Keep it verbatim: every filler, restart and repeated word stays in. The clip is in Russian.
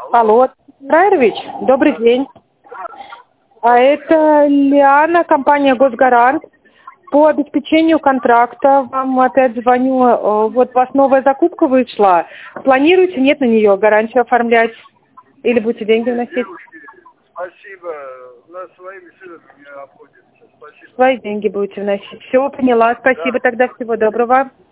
Алло, Райрович, добрый день. А это Лиана, компания «Госгарант». По обеспечению контракта вам опять звоню. э, Вот у вас новая закупка вышла. Планируете, нет на нее гарантию оформлять? Или будете деньги вносить? Девушки, спасибо. На своими силами не обходится. Спасибо. Свои деньги будете вносить. Все, поняла. Спасибо Да. тогда. Всего доброго.